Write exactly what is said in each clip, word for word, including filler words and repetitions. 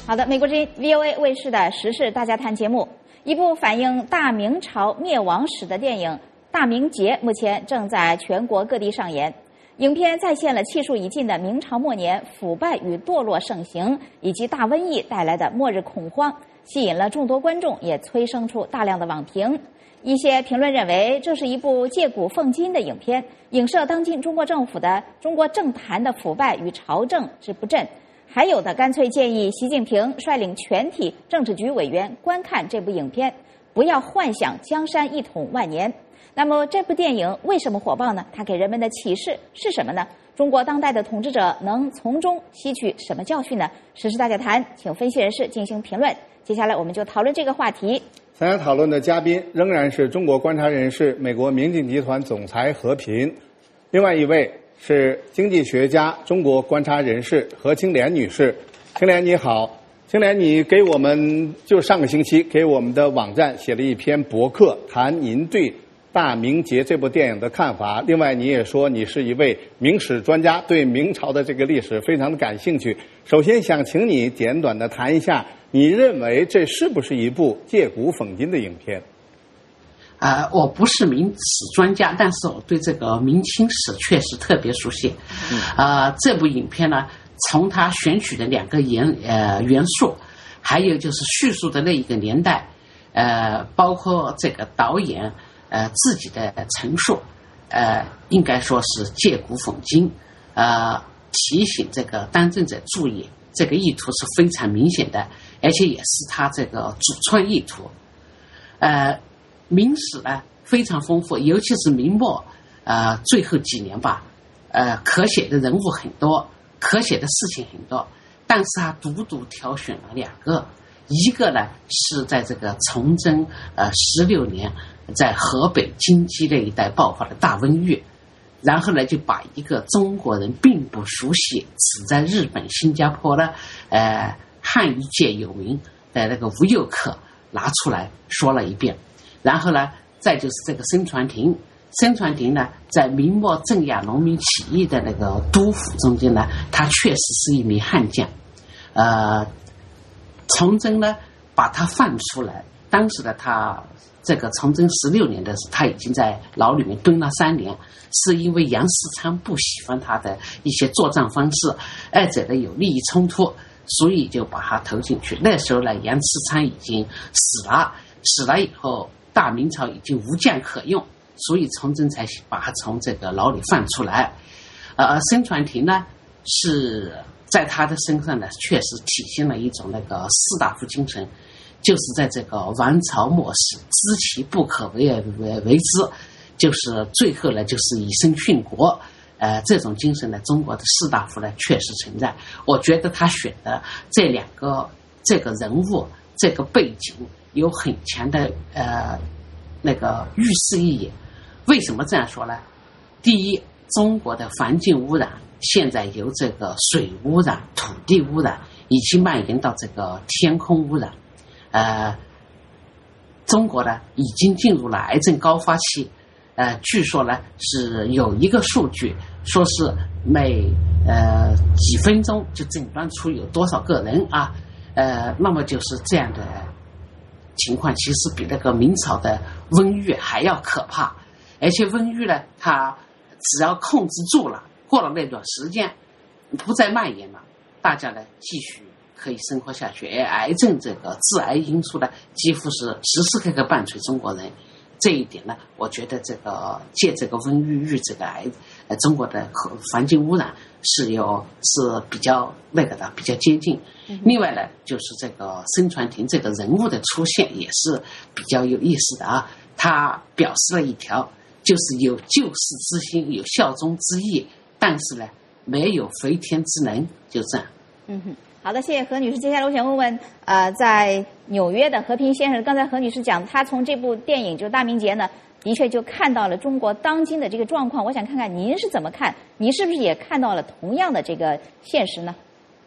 好的，美国之音 V O A 卫视的时事大家谈节目，一部反映大明朝灭亡史的电影《大明劫》目前正在全国各地上演。影片再现了气数已尽的明朝末年腐败与堕落盛行，以及大瘟疫带来的末日恐慌，吸引了众多观众，也催生出大量的网评。一些评论认为，这是一部借古讽今的影片，影射当今中国政府的中国政坛的腐败与朝政之不振。还有的干脆建议习近平率领全体政治局委员观看这部影片，不要幻想江山一统万年。那么这部电影为什么火爆呢？它给人们的启示是什么呢？中国当代的统治者能从中吸取什么教训呢？时事大家谈，请分析人士进行评论。接下来我们就讨论这个话题。 参加讨论的嘉宾仍然是中国观察人士、美国明镜集团总裁何平，另外一位是经济学家、中国观察人士何清莲女士。清莲你好，清莲，你给我们就上个星期给我们的网站写了一篇博客，谈您对《大明劫》这部电影的看法。另外你也说你是一位明史专家，对明朝的这个历史非常的感兴趣。首先想请你简短的谈一下，你认为这是不是一部借古讽今的影片？ 呃，我不是明史专家，但是我对这个明清史确实特别熟悉。嗯、呃，这部影片呢，从它选取的两个元呃元素，还有就是叙述的那一个年代，呃，包括这个导演呃自己的陈述，呃，应该说是借古讽今，呃，提醒这个当政者注意，这个意图是非常明显的，而且也是他这个主创意图，呃。明史呢非常丰富，尤其是明末呃最后几年吧，呃可写的人物很多，可写的事情很多，但是他独独挑选了两个，一个呢是在这个崇祯呃十六年在河北京畿那一带爆发的大瘟疫，然后呢就把一个中国人并不熟悉，只在日本、新加坡呢呃汉医界有名的那个吴又可拿出来说了一遍。然后呢，再就是这个申传庭，申传庭呢，在明末镇压农民起义的那个督府中间呢，他确实是一名悍将。呃，崇祯呢把他放出来，当时的他这个崇祯十六年的时候，他已经在牢里面蹲了三年，是因为杨世昌不喜欢他的一些作战方式，二者呢有利益冲突，所以就把他投进去。那时候呢，杨世昌已经死了，死了以后。大明朝已经无将可用，所以崇祯才把他从这个牢里放出来。呃，申传庭呢是在他的身上呢，确实体现了一种那个士大夫精神，就是在这个王朝末世，知其不可为而为为之，就是最后呢就是以身殉国。呃，这种精神呢，中国的士大夫呢确实存在。我觉得他选的这两个这个人物这个背景。有很强的呃那个预示意义。为什么这样说呢？第一，中国的环境污染现在由这个水污染、土地污染，已经蔓延到这个天空污染。呃，中国呢已经进入了癌症高发期。呃，据说呢是有一个数据，说是每呃几分钟就诊断出有多少个人啊。呃，那么就是这样的。情况其实比那个明朝的瘟疫还要可怕，而且瘟疫呢，它只要控制住了，过了那段时间，不再蔓延了，大家呢继续可以生活下去。而癌症这个致癌因素呢，几乎是时时刻刻伴随中国人。这一点呢，我觉得这个借这个瘟疫与这个癌，呃，中国的环境污染是有是比较那个的，比较接近。另外呢，就是这个申传庭这个人物的出现也是比较有意思的啊。他表示了一条，就是有救世之心，有效忠之意，但是呢，没有飞天之能，就这样。 嗯哼。好的，谢谢何女士。接下来我想问问，呃，在纽约的和平先生，刚才何女士讲，她从这部电影就是《大明劫》呢，的确就看到了中国当今的这个状况。我想看看您是怎么看，您是不是也看到了同样的这个现实呢？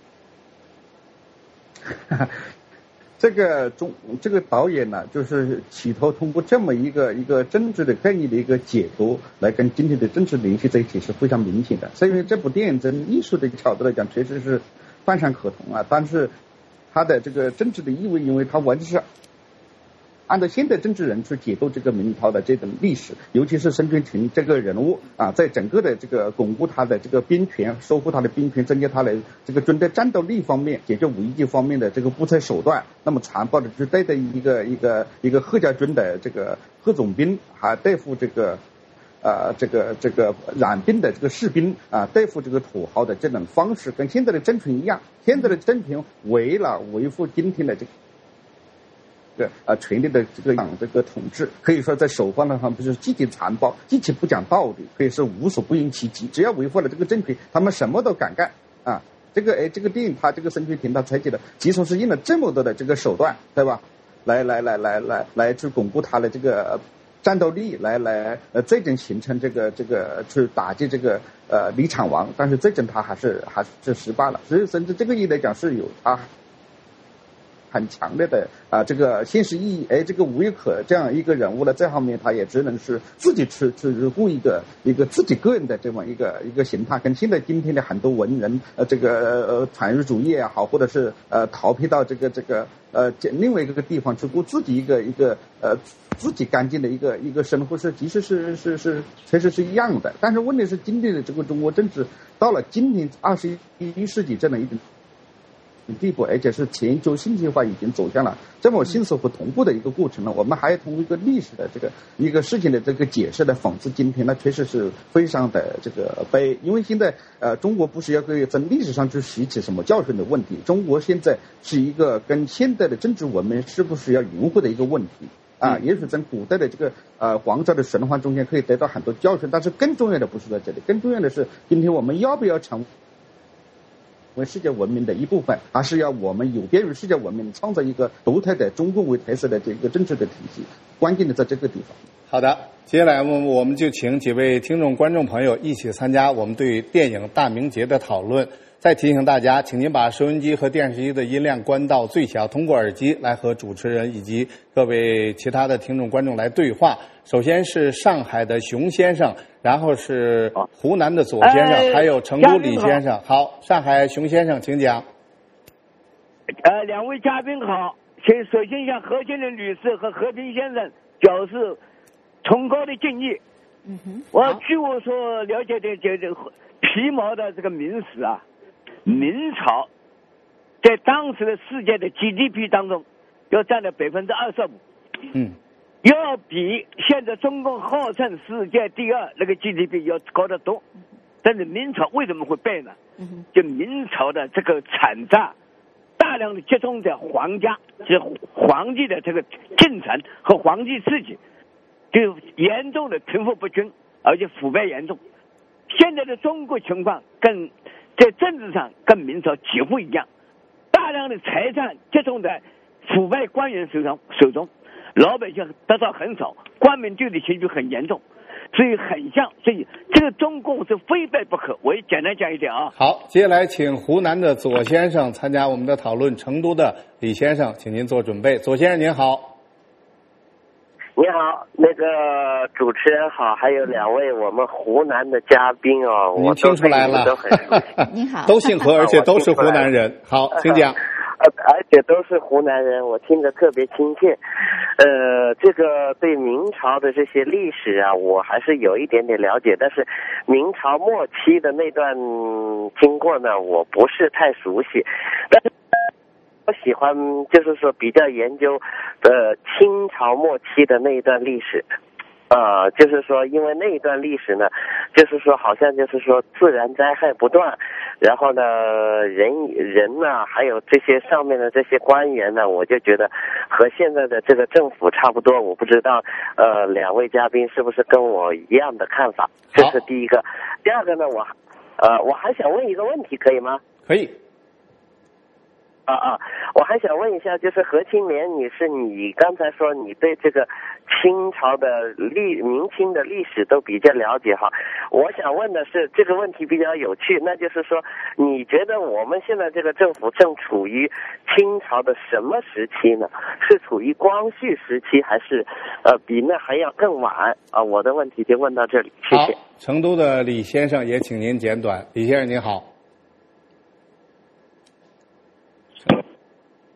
这个中这个导演呢，就是企图通过这么一个一个政治的概念的一个解读，来跟今天的政治联系在一起，是非常明显的。所以这部电影从艺术的角度来讲，确实是泛善可同啊，但是它的这个政治的意味，因为它完全是按照现代政治人去解读这个明朝的这种历史，尤其是申春群这个人物啊，在整个的这个巩固他的这个兵权、收复他的兵权、增加他的这个军队战斗力方面、解决危机方面的这个布测手段，那么残暴的去对待一个一个一个贺家军的这个贺总兵，还对付这个。呃，这个这个染兵的这个士兵啊，对付这个土豪的这种方式，跟现在的政权一样。现在的政权为了维护今天的这个这个呃权力的这个这个统治，可以说在手段上不是极其残暴、极其不讲道理，可以说无所不用其极。只要维护了这个政权，他们什么都敢干啊。这个哎，这个电影他这个申春平他采取了，其实是用了这么多的这个手段，对吧？来来来来来来去巩固他的这个。战斗力来来呃，最终形成这个这个去打击这个呃李场王，但是最终他还是还是失败了，所以甚至这个意义来讲是有他很强烈的啊、呃、这个现实意义。哎，这个吴亦可这样一个人物呢，这方面他也只能是自己去去顾一个一个自己个人的这么一个一个形态，跟现在今天的很多文人呃这个呃产业主义也好，或者是呃逃避到这个这个呃另外一个地方去过自己一个一个呃。自己干净的一个一个生活是，其实是是是确实是一样的。但是问题是，今天的这个中国政治到了今天二十一世纪这样一种地步，而且是全球信息化已经走向了这么迅速和同步的一个过程了。我们还要通过一个历史的这个一个事情的这个解释来讽刺今天，那确实是非常的这个悲。因为现在呃，中国不是要从历史上去吸取什么教训的问题，中国现在是一个跟现代的政治文明是不是要融合的一个问题。啊，也许在古代的这个呃皇朝的神话中间可以得到很多教训，但是更重要的不是在这里，更重要的是今天我们要不要成为世界文明的一部分，还是要我们有别于世界文明，创造一个独特的中共为特色的这个政治的体系？关键的在这个地方。 好的，接下来我们我们就请几位听众观众朋友一起参加我们对电影《大明劫》的讨论。再提醒大家，请您把收音机和电视机的音量关到最小，通过耳机来和主持人以及各位其他的听众观众来对话。首先是上海的熊先生，然后是湖南的左先生，哎、还有成都李先生。好，上海熊先生，请讲。 呃，两位嘉宾好，先首先向何先生女士和和平先生表示崇高的敬意。嗯哼，我据我所了解的这这皮毛的这个明史啊。明朝在当时的世界的 G D P 当中要占了百分之二十五，嗯，要比现在中共号称世界第二那个 G D P 要高得多。但是明朝为什么会败呢？就明朝的这个产榨大量的集中在皇家，就是皇帝的这个进程和皇帝自己，就严重的贫富不均，而且腐败严重。现在的中国情况跟在政治上跟明朝几乎一样，大量的财产集中在腐败官员手上手中，老百姓得到很少，官民对立情绪很严重，所以很像，所以这个中共是非败不可。我也简单讲一点啊。 好，接下来请湖南的左先生参加我们的讨论，成都的李先生，请您做准备。左先生您好。 你好，那个主持人好，还有两位我们湖南的嘉宾哦， 您听出来了， 都很熟悉。 您好， 都姓何，而且都是湖南人。好，请讲。 而且都是湖南人，我听着特别亲切。呃，这个对明朝的这些历史啊，我还是有一点点了解，但是明朝末期的那段经过呢，我不是太熟悉。但是我喜欢就是说比较研究呃清朝末期的那一段历史。呃，就是说，因为那一段历史呢，就是说，好像就是说自然灾害不断，然后呢，人人呢，还有这些上面的这些官员呢，我就觉得和现在的这个政府差不多。我不知道，呃，两位嘉宾是不是跟我一样的看法？这是第一个。第二个呢，我，呃，我还想问一个问题，可以吗？ 可以。 啊啊，我还想问一下，就是何青莲女士，你刚才说你对这个清朝的历明清的历史都比较了解哈，我想问的是这个问题比较有趣，那就是说，你觉得我们现在这个政府正处于清朝的什么时期呢？是处于光绪时期，还是呃比那还要更晚啊？我的问题就问到这里，谢谢。 好，成都的李先生也请您简短。李先生您好。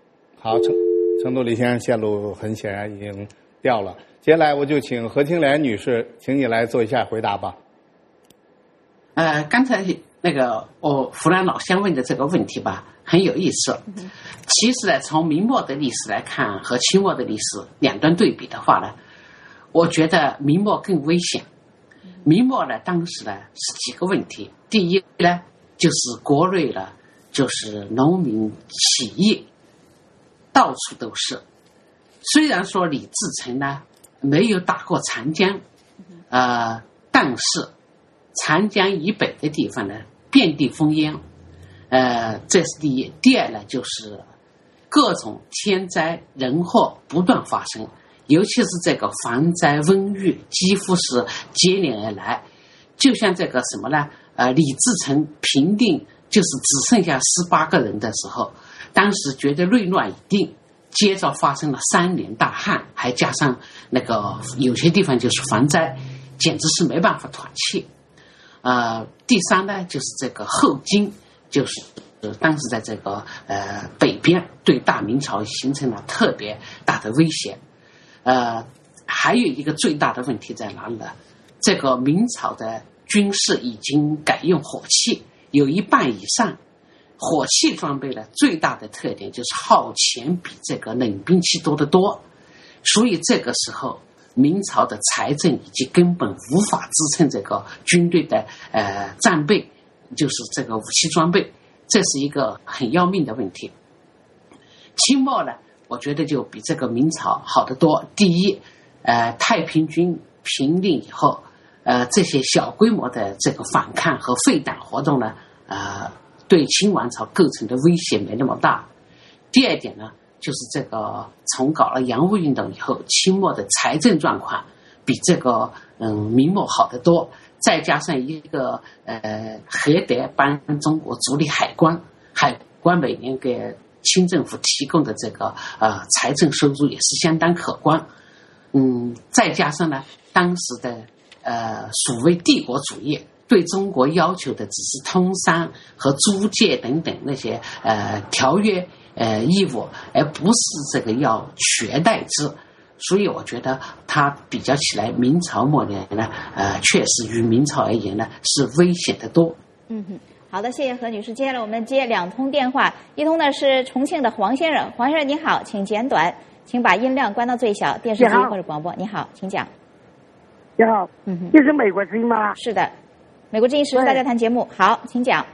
好，成成都李先生线路很显然已经掉了。接下来我就请何清莲女士，请你来做一下回答吧。 呃，刚才那个我湖南老乡问的这个问题吧，很有意思。其实呢，从明末的历史来看和清末的历史两端对比的话呢，我觉得明末更危险。明末呢，当时呢是几个问题。第一呢，就是国内呢，就是农民起义，到处都是。虽然说李自成呢没有打过长江，呃，但是长江以北的地方呢，遍地烽烟。呃，这是第一。第二呢，就是各种天灾人祸不断发生。尤其是这个防灾瘟疫几乎是接连而来，就像这个什么呢？呃，李自成平定就是只剩下十八个人的时候，当时觉得内乱已定，接着发生了三年大旱，还加上那个有些地方就是防灾，简直是没办法团气。呃，第三呢，就是这个后金，就是当时在这个呃北边对大明朝形成了特别大的威胁。呃，还有一个最大的问题在哪里呢？这个明朝的军事已经改用火器，有一半以上。火器装备呢，最大的特点就是耗钱比这个冷兵器多得多。所以这个时候，明朝的财政以及根本无法支撑这个军队的呃战备，就是这个武器装备，这是一个很要命的问题。清末呢，我觉得就比这个明朝好得多。第一，呃，太平军平定以后，呃，这些小规模的这个反抗和废党活动呢，呃，对清王朝构成的威胁没那么大。第二点呢，就是这个从搞了洋务运动以后，清末的财政状况比这个嗯明末好得多。再加上一个呃，荷德帮中国主理海关，海关每年给清政府提供的这个呃财政收入也是相当可观。嗯，再加上呢，当时的呃所谓帝国主义对中国要求的只是通商和租界等等那些呃条约呃义务，而不是这个要取而代之。所以我觉得它比较起来，明朝末年呢，呃，确实与明朝而言呢是危险的多。 嗯哼，好的，谢谢何女士。接下来我们接两通电话，一通呢是重庆的黄先生，黄先生你好，请简短，请把音量关到最小，电视机或者广播。你好，请讲。 你好， 嗯哼， 这是美国之音吗？ 是的，美国之音时事大家谈节目。好，请讲。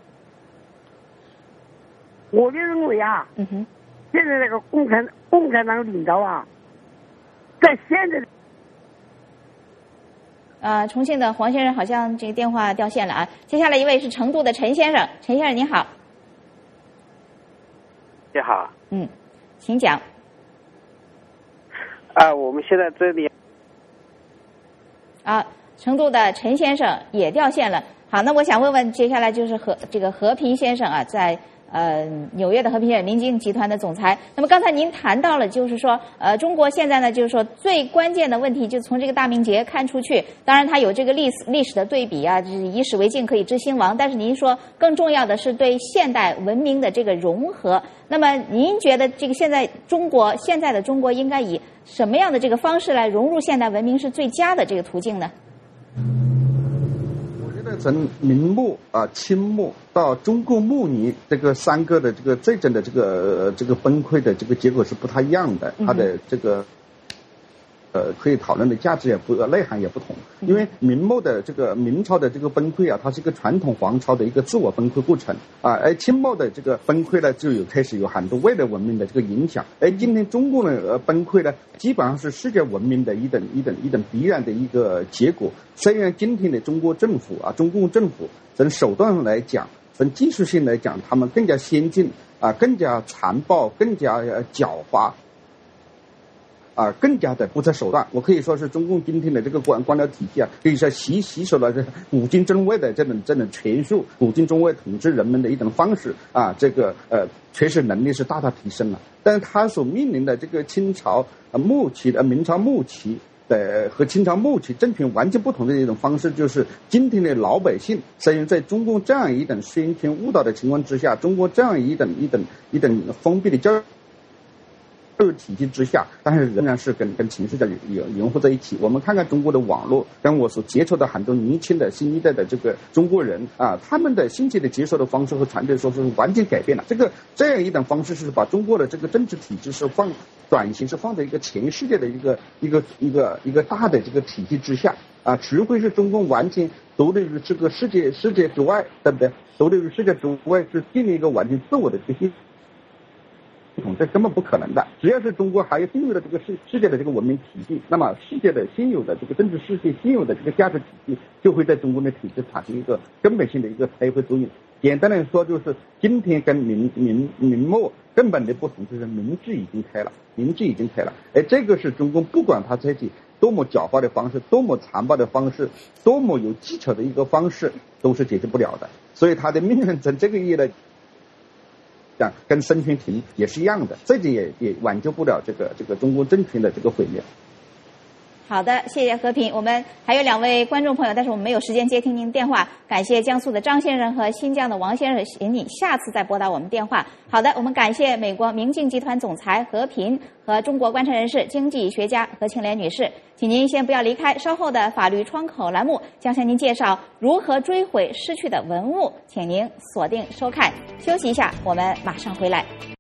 我就认为啊， 嗯哼， 现在这个共产共产党领导啊。在现在， 呃，重庆的黄先生好像这个电话掉线了啊。接下来一位是成都的陈先生，陈先生您好。 你好。 嗯，请讲。 啊，我们现在这里。 啊，成都的陈先生也掉线了。好，那我想问问，接下来就是和这个和平先生啊，在。呃，纽约的和平民经集团的总裁。那么刚才您谈到了，就是说，呃，中国现在呢，就是说最关键的问题，就从这个大明节看出去，当然它有这个历史历史的对比啊，就是以史为镜可以知兴亡。但是您说更重要的是对现代文明的这个融合。那么您觉得这个现在中国现在的中国应该以什么样的这个方式来融入现代文明是最佳的这个途径呢？ 从明末啊、清末到中共末年，这个三个的这个战争的这个、呃、这个崩溃的这个结果是不太一样的，它的这个呃可以讨论的价值也不内涵也不同。因为明末的这个明朝的这个崩溃啊，它是一个传统皇朝的一个自我崩溃过程啊，而清末的这个崩溃呢，就有开始有很多外来文明的这个影响。而今天中国的呃崩溃呢，基本上是世界文明的一等一等一等必然的一个结果。虽然今天的中国政府啊，中共政府从手段来讲，从技术性来讲，他们更加先进啊，更加残暴，更加呃狡猾。啊，更加的不择手段。我可以说是中共今天的这个官官僚体系啊，可以说吸吸收了这古今中外的这种这种权术，古今中外统治人们的一种方式啊，这个呃确实能力是大大提升了。但是他所面临的这个清朝呃末期的明朝末期的和清朝末期政权完全不同的一种方式，就是今天的老百姓虽然在中共这样一种宣传误导的情况之下，中国这样一种一种一种封闭的教育二体系之下，但是仍然是跟跟全世界融合在一起。我们看看中国的网络，跟我所接触的很多年轻的新一代的这个中国人啊，他们的信息的接受的方式和传递的方式完全改变了。这个这样一种方式是把中国的这个政治体制是放转型是放在一个全世界的一个一个一个一个大的这个体系之下啊，除非是中共完全独立于这个世界世界之外，对不对？独立于世界之外是建立一个完全自我的这些系统，这根本不可能的。只要是中国还有进入了这个世世界的这个文明体系，那么世界的现有的这个政治世界现有的这个价值体系，就会在中国的体制产生一个根本性的一个拆毁作用。简单来说，就是今天跟明明明末根本的不同，就是明智已经开了，明智已经开了。哎，这个是中共不管他采取多么狡猾的方式，多么残暴的方式，多么有技巧的一个方式，都是解决不了的。所以他的命运从这个意义来讲，跟孙权庭也是一样的，这点也也挽救不了这个这个中国政权的这个毁灭。 好的，谢谢和平。我们还有两位观众朋友，但是我们没有时间接听您电话。感谢江苏的张先生和新疆的王先生，请你下次再拨打我们电话。好的，我们感谢美国明镜集团总裁和平和中国观察人士、经济学家何庆莲女士。请您先不要离开，稍后的法律窗口栏目将向您介绍如何追回失去的文物，请您锁定收看。休息一下，我们马上回来。